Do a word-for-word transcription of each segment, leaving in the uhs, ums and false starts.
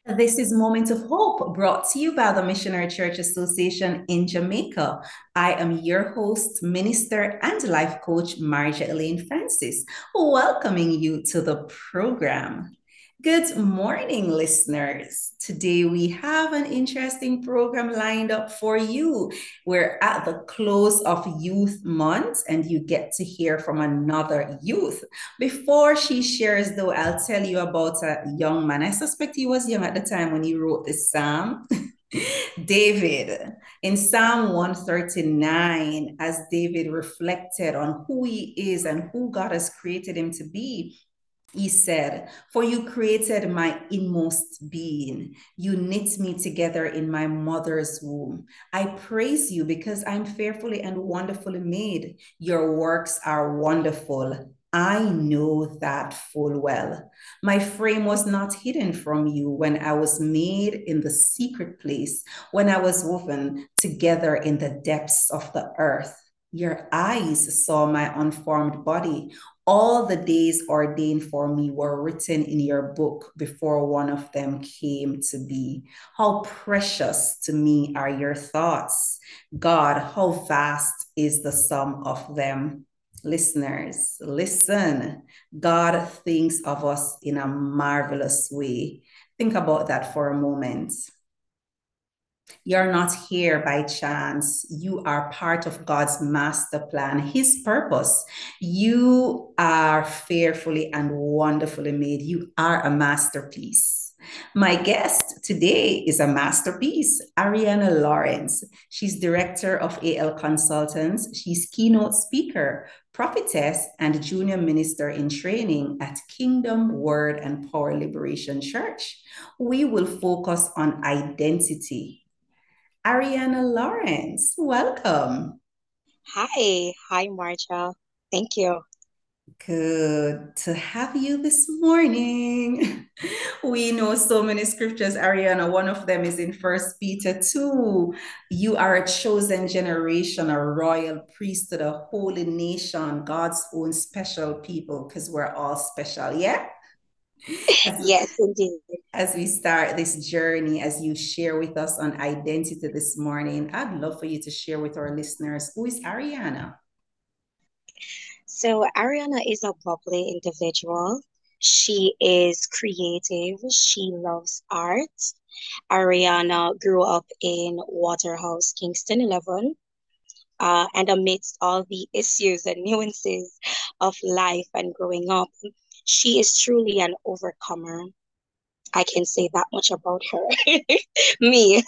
This is Moment of Hope brought to you by the Missionary Church Association in Jamaica. I am your host, minister, and life coach, Marja Elaine Francis, welcoming you to the program. Good morning, listeners. Today we have an interesting program lined up for you. We're at the close of Youth Month, and you get to hear from another youth. Before she shares, though, I'll tell you about a young man. I suspect he was young at the time when he wrote this psalm. David, in Psalm one thirty-nine, as David reflected on who he is and who God has created him to be, he said, "For you created my inmost being. You knit me together in my mother's womb. I praise you because I'm fearfully and wonderfully made. Your works are wonderful. I know that full well. My frame was not hidden from you when I was made in the secret place, when I was woven together in the depths of the earth. Your eyes saw my unformed body. All the days ordained for me were written in your book before one of them came to be. How precious to me are your thoughts. God, how vast is the sum of them." Listeners, listen. God thinks of us in a marvelous way. Think about that for a moment. You're not here by chance. You are part of God's master plan, His purpose. You are fearfully and wonderfully made. You are a masterpiece. My guest today is a masterpiece, Ariana Lawrence. She's director of A L Consultants. She's keynote speaker, prophetess, and junior minister in training at Kingdom Word and Power Liberation Church. We will focus on identity. Ariana Lawrence, welcome. Hi, hi, Marcia. Thank you. Good to have you this morning. We know so many scriptures, Ariana. One of them is in First Peter two. You are a chosen generation, a royal priesthood, a holy nation, God's own special people, because we're all special. Yeah. As, Yes, indeed. as we start this journey, as you share with us on identity this morning, I'd love for you to share with our listeners who is Ariana. So, Ariana is a bubbly individual. She is creative. She loves art. Ariana grew up in Waterhouse, Kingston eleven. Uh, and amidst all the issues and nuances of life and growing up, she is truly an overcomer. I can say that much about her. Me.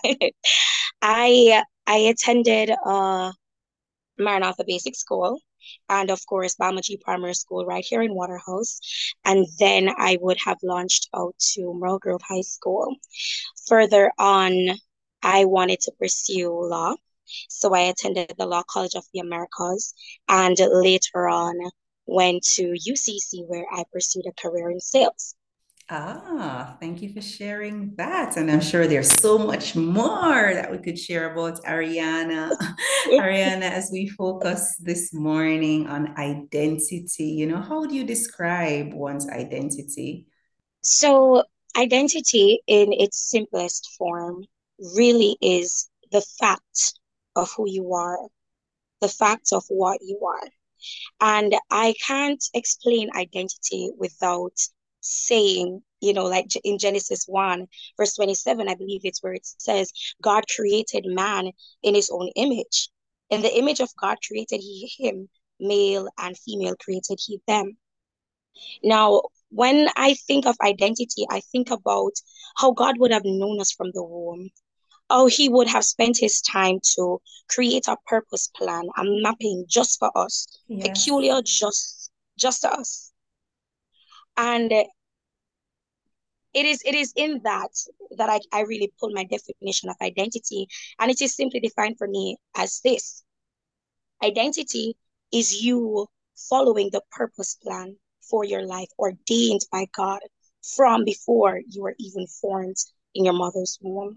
I I attended uh Maranatha Basic School, and of course Bamaji Primary School right here in Waterhouse. And then I would have launched out to Merle Grove High School. Further on, I wanted to pursue law. So I attended the Law College of the Americas and later on went to U C C where I pursued a career in sales. Ah, thank you for sharing that. And I'm sure there's so much more that we could share about Ariana. Ariana, as we focus this morning on identity, you know, how do you describe one's identity? So identity in its simplest form really is the fact of who you are, the fact of what you are. And I can't explain identity without saying, you know, like in Genesis one, verse twenty-seven, I believe it's where it says, God created man in his own image. In the image of God created he him, male and female created he them. Now, when I think of identity, I think about how God would have known us from the womb. Oh, he would have spent his time to create a purpose plan, a mapping just for us, Yes. peculiar just just us. And it is it is in that that I, I really pull my definition of identity. And it is simply defined for me as this. Identity is you following the purpose plan for your life ordained by God from before you were even formed in your mother's womb.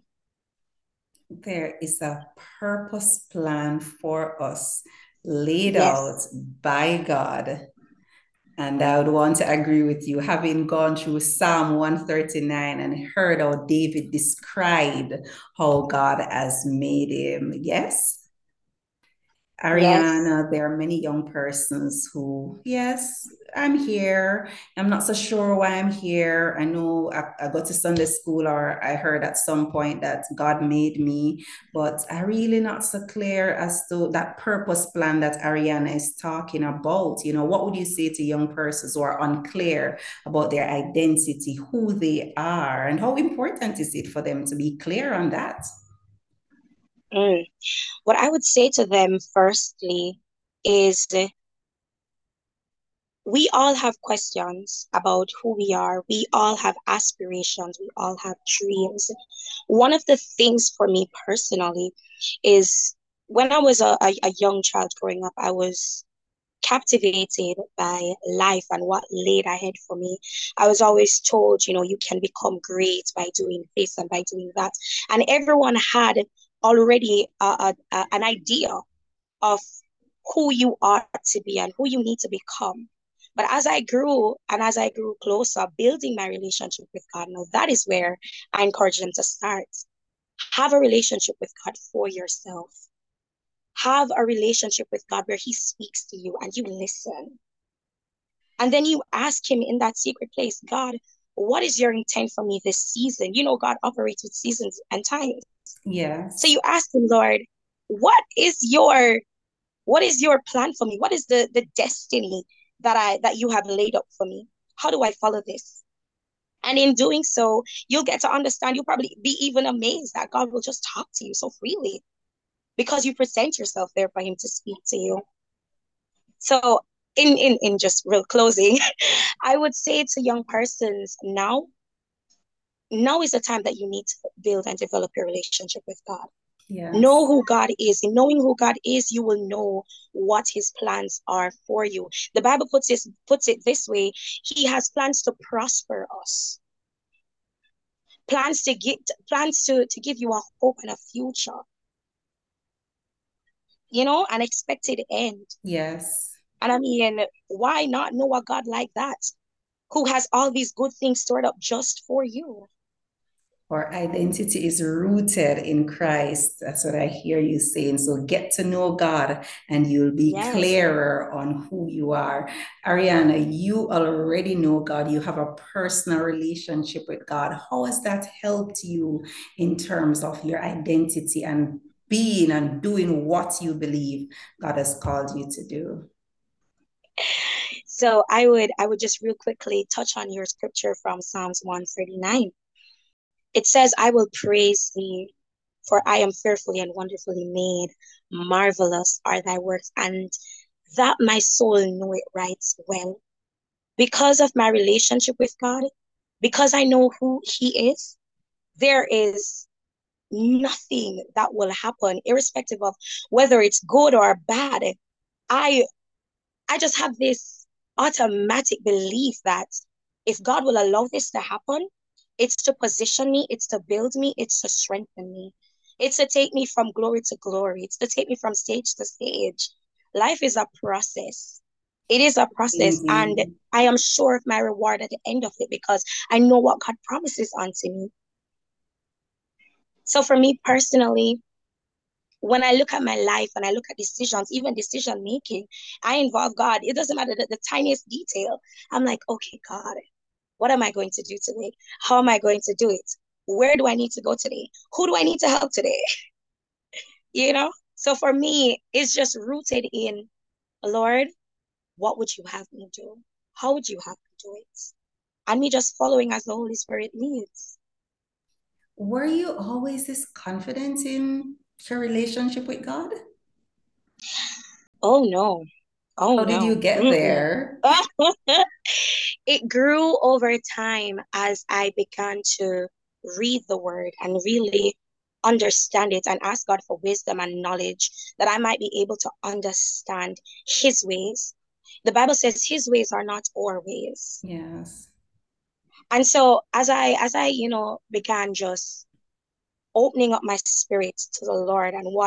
There is a purpose plan for us laid out Yes. by God. And I would want to agree with you, having gone through Psalm one thirty-nine and heard how David described how God has made him. Yes, Yes. Ariana, there are many young persons who, yes, I'm here. I'm not so sure why I'm here. I know I, I go to Sunday school, or I heard at some point that God made me, but I really not so clear as to that purpose plan that Ariana is talking about. You know, what would you say to young persons who are unclear about their identity, who they are, and how important is it for them to be clear on that? Mm. What I would say to them firstly is we all have questions about who we are. We all have aspirations. We all have dreams. One of the things for me personally is when I was a, a, a young child growing up, I was captivated by life and what laid ahead for me. I was always told, you know, you can become great by doing this and by doing that. And everyone had already a, a, an idea of who you are to be and who you need to become. But as I grew and as I grew closer, building my relationship with God, now that is where I encourage them to start. Have a relationship with God for yourself. Have a relationship with God where He speaks to you and you listen. And then you ask Him in that secret place, God, what is your intent for me this season? You know, God operates with seasons and times. So Yes. you ask Him, Lord, what is your what is your plan for me? What is the the destiny that I that you have laid up for me? How do I follow this? And in doing so, you'll get to understand. You'll probably be even amazed that God will just talk to you so freely because you present yourself there for Him to speak to you. So, in in in just real closing, I would say to young persons now, now is the time that you need to build and develop your relationship with God. Yes. Know who God is. In knowing who God is, you will know what His plans are for you. The Bible puts this puts it this way: He has plans to prosper us, plans to get plans to to give you a hope and a future. You know, an expected end. Yes. And I mean, why not know a God like that, who has all these good things stored up just for you? Our identity is rooted in Christ. That's what I hear you saying. So get to know God and you'll be Yes. clearer on who you are. Ariana, you already know God. You have a personal relationship with God. How has that helped you in terms of your identity and being and doing what you believe God has called you to do? So I would I would just real quickly touch on your scripture from Psalms one thirty-nine. It says, I will praise thee, for I am fearfully and wonderfully made. Marvelous are thy works, and that my soul know it right well. Because of my relationship with God, because I know who He is, there is nothing that will happen, irrespective of whether it's good or bad. I I just have this automatic belief that if God will allow this to happen, it's to position me, it's to build me, it's to strengthen me. It's to take me from glory to glory. It's to take me from stage to stage. Life is a process. It is a process, and Indeed. I am sure of my reward at the end of it because I know what God promises unto me. So for me personally, when I look at my life and I look at decisions, even decision making, I involve God. It doesn't matter the, the tiniest detail. I'm like, okay, God, what am I going to do today? How am I going to do it? Where do I need to go today? Who do I need to help today? You know? So for me, it's just rooted in, Lord, what would you have me do? How would you have me do it? And me just following as the Holy Spirit leads. Were you always this confident in your relationship with God? Oh no. Oh How did you no. get Mm-mm. there? It grew over time as I began to read the word and really understand it and ask God for wisdom and knowledge that I might be able to understand His ways. The Bible says His ways are not our ways. Yes. And so as I as I, you know, began just opening up my spirit to the Lord and what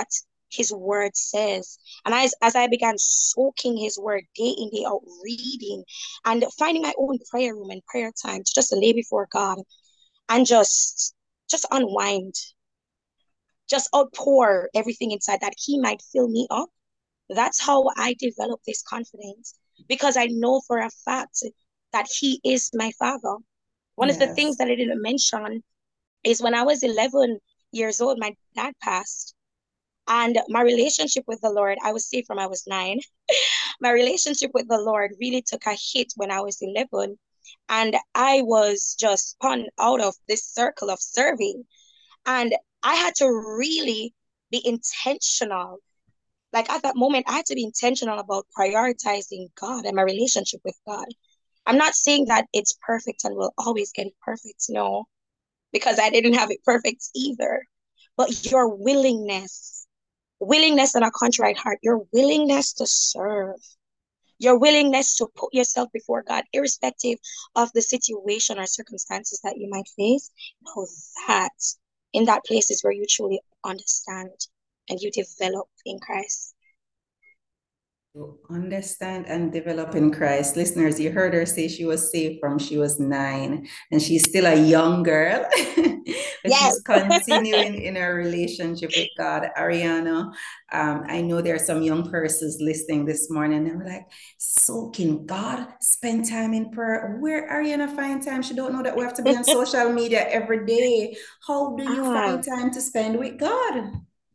his word says. And as, as I began soaking his word day in, day out, reading and finding my own prayer room and prayer time to just lay before God and just just unwind, just outpour everything inside that he might fill me up. That's how I develop this confidence because I know for a fact that he is my father. One of the things Yes. that I didn't mention is when I was eleven years old, my dad passed. And my relationship with the Lord, I would say from I was nine, my relationship with the Lord really took a hit when I was eleven. And I was just spun out of this circle of serving. And I had to really be intentional. Like at that moment, I had to be intentional about prioritizing God and my relationship with God. I'm not saying that it's perfect and we'll always get it perfect. No, because I didn't have it perfect either. But your willingness, willingness and a contrite heart, your willingness to serve, your willingness to put yourself before God, irrespective of the situation or circumstances that you might face, know that in that place is where you truly understand and you develop in Christ. To understand and develop in Christ. Listeners, you heard her say she was saved from she was nine, and she's still a young girl, but Yes. she's continuing in her relationship with God. Ariana, um, I know there are some young persons listening this morning, and we're like, so can God spend time in prayer? Where Ariana find time? She don't know that we have to be on social media every day. How do you Ah. find time to spend with God?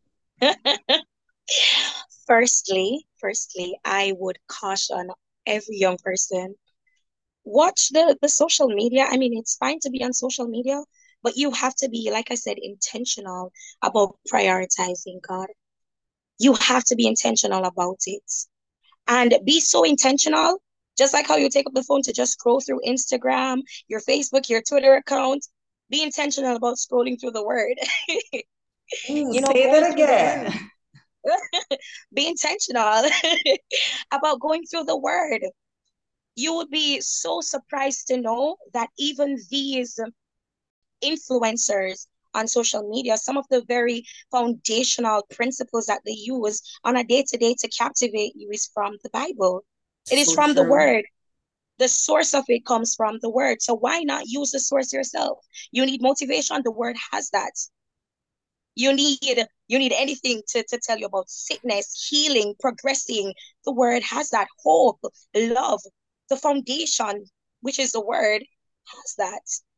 Firstly, firstly, I would caution every young person, watch the the social media. I mean, it's fine to be on social media, but you have to be, like I said, intentional about prioritizing God. You have to be intentional about it and be so intentional, just like how you take up the phone to just scroll through Instagram, your Facebook, your Twitter account. Be intentional about scrolling through the word, Ooh, you know, say going that through the again. word. Be intentional about going through the word. You would be so surprised to know that even these influencers on social media, some of the very foundational principles that they use on a day to day to captivate you is from the Bible. It is So from the true. word. The source of it comes from the word. So why not use the source yourself? You need motivation. The word has that. You need you need anything to, to tell you about sickness, healing, progressing. The word has that hope, love, the foundation, which is the word, has that.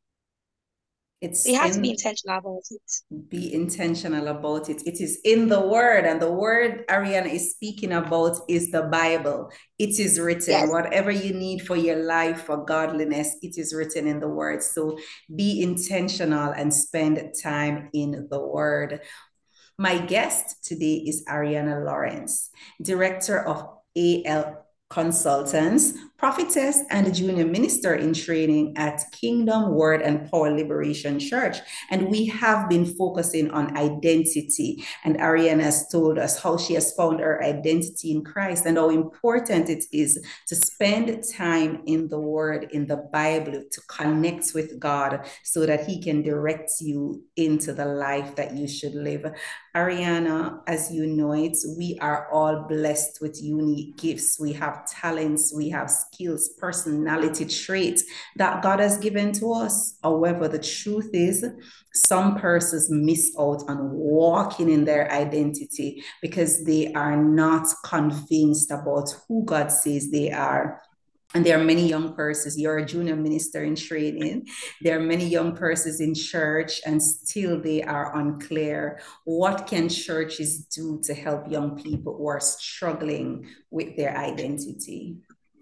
So It's you have to be in intentional about it. be intentional about it. It is in the word, and the word Ariana is speaking about is the Bible. It is written. Yes. Whatever you need for your life, for godliness, it is written in the word. So be intentional and spend time in the word. My guest today is Ariana Lawrence, Director of A L Consultants, prophetess, and junior minister in training at Kingdom Word and Power Liberation Church. And we have been focusing on identity. And Ariana has told us how she has found her identity in Christ and how important it is to spend time in the Word, in the Bible, to connect with God so that He can direct you into the life that you should live. Ariana, as you know it, we are all blessed with unique gifts. We have talents, we have skills, personality traits that God has given to us. However, the truth is, some persons miss out on walking in their identity because they are not convinced about who God says they are. And there are many young persons, you're a junior minister in training. There are many young persons in church, and still they are unclear. What can churches do to help young people who are struggling with their identity?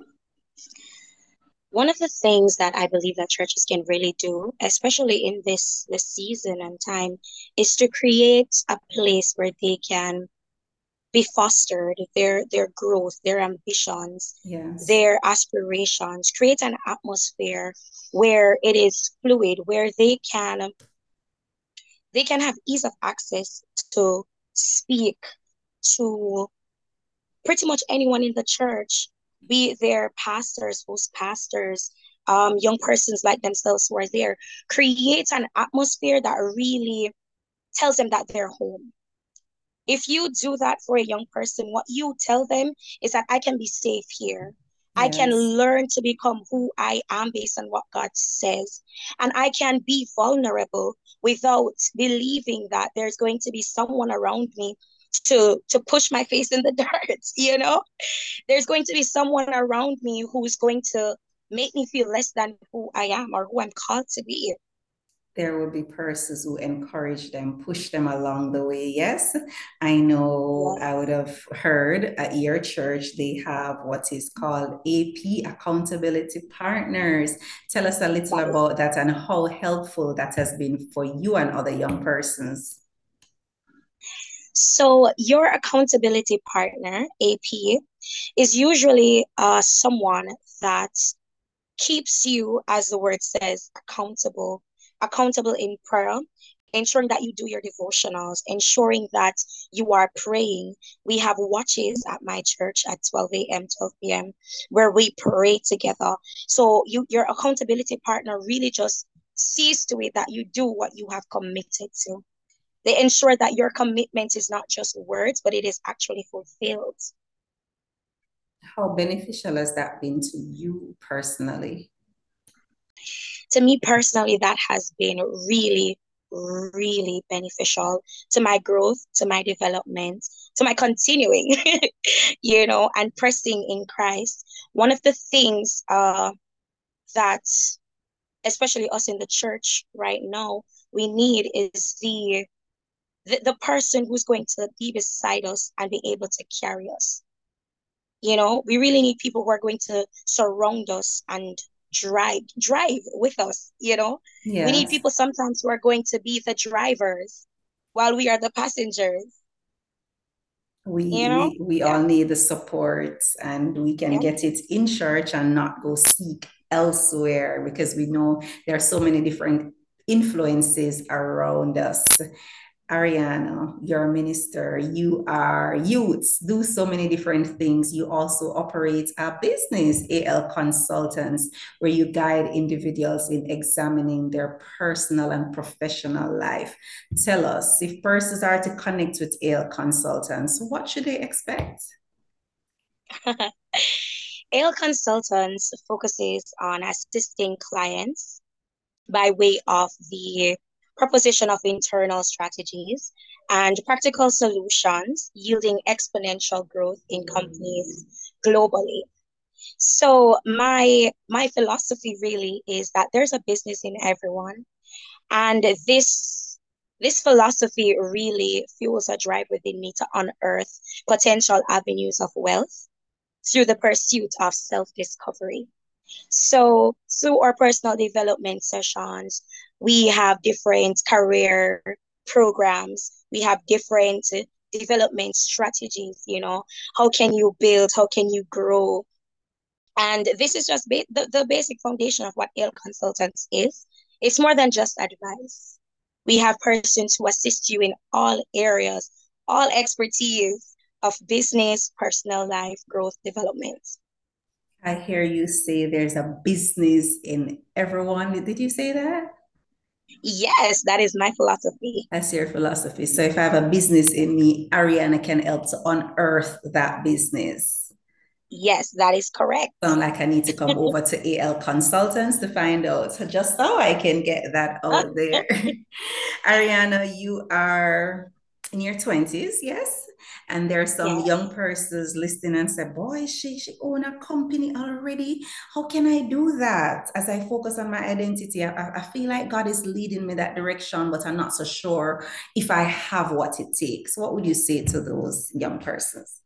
One of the things that I believe that churches can really do, especially in this this season and time, is to create a place where they can be fostered, their their growth, their ambitions, Yes. their aspirations, create an atmosphere where it is fluid, where they can they can have ease of access to speak to pretty much anyone in the church, be it their pastors, host pastors, um, young persons like themselves who are there, create an atmosphere that really tells them that they're home. If you do that for a young person, what you tell them is that I can be safe here. I can Yes. learn to become who I am based on what God says. And I can be vulnerable without believing that there's going to be someone around me to to push my face in the dirt, you know? There's going to be someone around me who's going to make me feel less than who I am or who I'm called to be. There will be persons who encourage them, push them along the way. Yes, I know I would have heard at your church they have what is called A P, accountability partners. Tell us a little That is about that and how helpful that has been for you and other young persons. so your accountability partner, A P, is usually uh, someone that keeps you, as the word says, accountable, accountable in prayer, ensuring that you do your devotionals, ensuring that you are praying. We have watches at my church at twelve a m, twelve p m, where we pray together. So you, your accountability partner really just sees to it that you do what you have committed to. They ensure that your commitment is not just words, but it is actually fulfilled. How beneficial has that been to you personally? To me personally, that has been really, really beneficial to my growth, to my development, to my continuing, you know, and pressing in Christ. One of the things uh, that, especially us in the church right now, we need is the, the the person who's going to be beside us and be able to carry us. You know, we really need people who are going to surround us and drive drive with us, you know. We need Yes. people sometimes who are going to be the drivers while we are the passengers, we you know? we we Yeah, all need the support and we can yeah. get it in church and not go seek elsewhere because we know there are so many different influences around us. Ariana, you're a minister, you are youths, do so many different things. You also operate a business, A L Consultants, where you guide individuals in examining their personal and professional life. Tell us, if persons are to connect with A L Consultants, what should they expect? A L Consultants focuses on assisting clients by way of the proposition of internal strategies and practical solutions yielding exponential growth in companies globally. So my my philosophy really is that there's a business in everyone, and this this philosophy really fuels a drive within me to unearth potential avenues of wealth through the pursuit of self-discovery. So through our personal development sessions, we have different career programs, we have different development strategies, you know, how can you build, how can you grow, and this is just ba- the, the basic foundation of what A L Consultants is. It's more than just advice. We have persons who assist you in all areas, all expertise of business, personal life, growth, development. I hear you say there's a business in everyone. Did you say that? Yes, that is my philosophy. That's your philosophy. So if I have a business in me, Ariana can help to unearth that business. Yes, that is correct. Sound like I need to come over to A L Consultants to find out just how I can get that out there. Ariana, you are in your twenties, yes? And there are some Yes. young persons listening and say, boy, she, she own a company already. How can I do that? As I focus on my identity, I, I feel like God is leading me that direction, but I'm not so sure if I have what it takes. What would you say to those young persons?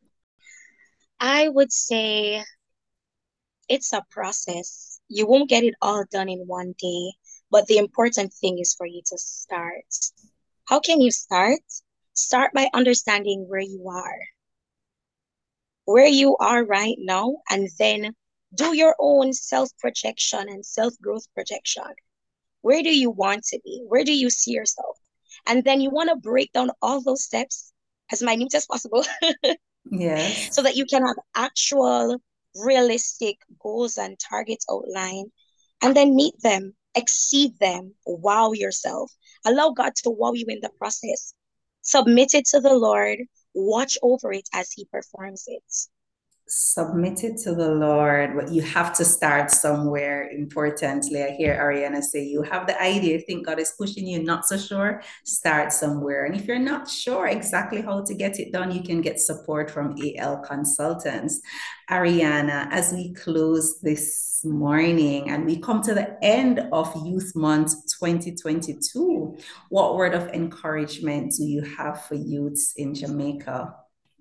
I would say it's a process. You won't get it all done in one day, but the important thing is for you to start. How can you start? Start by understanding where you are, where you are right now, and then do your own self projection and self growth projection. Where do you want to be? Where do you see yourself? And then you want to break down all those steps as minute as possible Yes. so that you can have actual realistic goals and targets outlined and then meet them, exceed them, wow yourself. Allow God to wow you in the process. Submit it to the Lord. Watch over it as He performs it. Submit it to the Lord, but you have to start somewhere. Importantly, I hear Ariana say, you have the idea, think God is pushing you, not so sure, start somewhere. And if you're not sure exactly how to get it done, you can get support from A L consultants. Ariana, as we close this morning and we come to the end of Youth Month twenty twenty-two, what word of encouragement do you have for youths in Jamaica?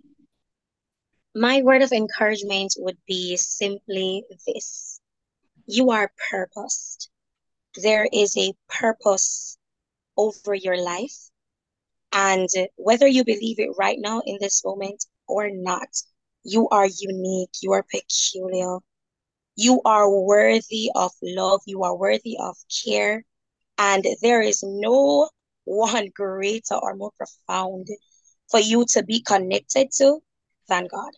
My word of encouragement would be simply this: you are purposed. There is a purpose over your life. And whether you believe it right now in this moment or not, you are unique, you are peculiar, you are worthy of love, you are worthy of care, and there is no one greater or more profound for you to be connected to than God.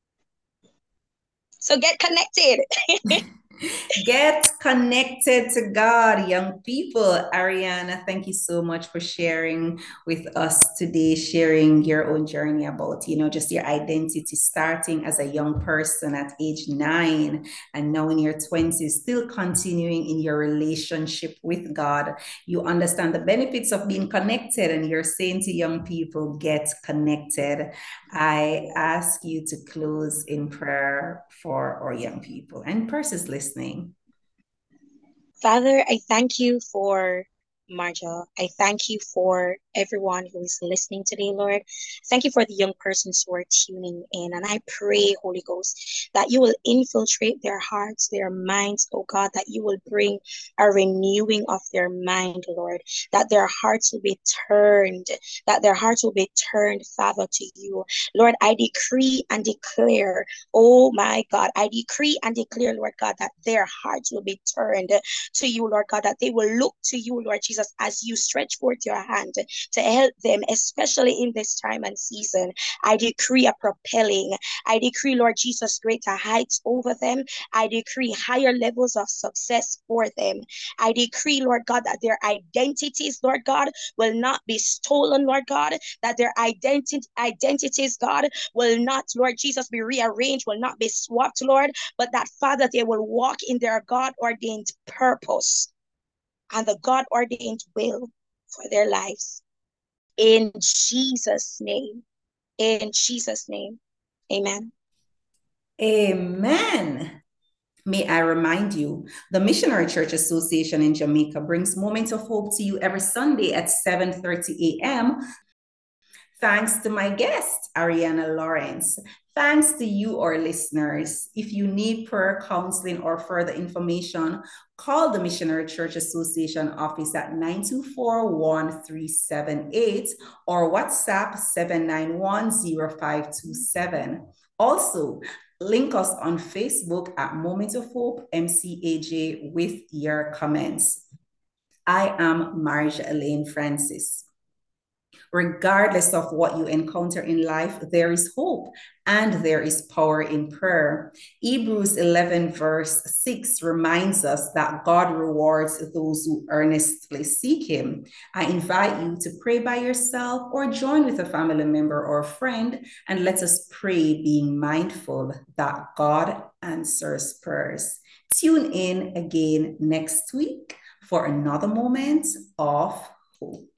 So get connected. Get connected to God, young people. Ariana, thank you so much for sharing with us today, sharing your own journey about, you know, just your identity starting as a young person at age nine and now in your twenties, still continuing in your relationship with God. You understand the benefits of being connected, and you're saying to young people, get connected. I ask you to close in prayer for our young people and persons listening. Father, I thank you for Marja. I thank you for everyone who is listening today, Lord. Thank you for the young persons who are tuning in. And I pray, Holy Ghost, that you will infiltrate their hearts, their minds, oh God, that you will bring a renewing of their mind, Lord, that their hearts will be turned, that their hearts will be turned, Father, to you. Lord, I decree and declare, oh my God, I decree and declare, Lord God, that their hearts will be turned to you, Lord God, that they will look to you, Lord Jesus, as you stretch forth your hand to help them, especially in this time and season. I decree a propelling. I decree, Lord Jesus, greater heights over them. I decree higher levels of success for them. I decree, Lord God, that their identities, Lord God, will not be stolen, Lord God, that their identi- identities, God, will not, Lord Jesus, be rearranged, will not be swapped, Lord, but that, Father, they will walk in their God ordained purpose and the God ordained will for their lives. In Jesus' name, in Jesus' name, amen. Amen. May I remind you, the Missionary Church Association in Jamaica brings Moments of Hope to you every Sunday at seven thirty a m Thanks to my guest, Ariana Lawrence. Thanks to you, our listeners. If you need prayer, counseling, or further information, call the Missionary Church Association office at nine two four, one three seven eight or WhatsApp seven nine one, zero five two seven. Also, link us on Facebook at Moment of Hope M C A J with your comments. I am Marja Elaine Francis. Regardless of what you encounter in life, there is hope and there is power in prayer. Hebrews eleven, verse six reminds us that God rewards those who earnestly seek Him. I invite you to pray by yourself or join with a family member or friend, and let us pray, being mindful that God answers prayers. Tune in again next week for another moment of hope.